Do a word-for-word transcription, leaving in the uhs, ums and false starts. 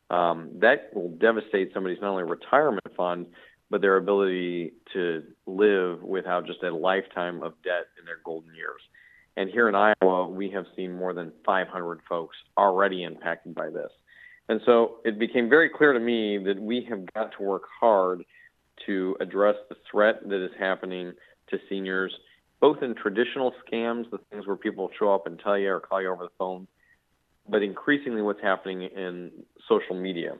Um, that will devastate somebody's not only retirement fund, but their ability to live without just a lifetime of debt in their golden years. And here in Iowa, we have seen more than five hundred folks already impacted by this. And so it became very clear to me that we have got to work hard to address the threat that is happening to seniors, both in traditional scams, the things where people show up and tell you or call you over the phone, but increasingly what's happening in social media.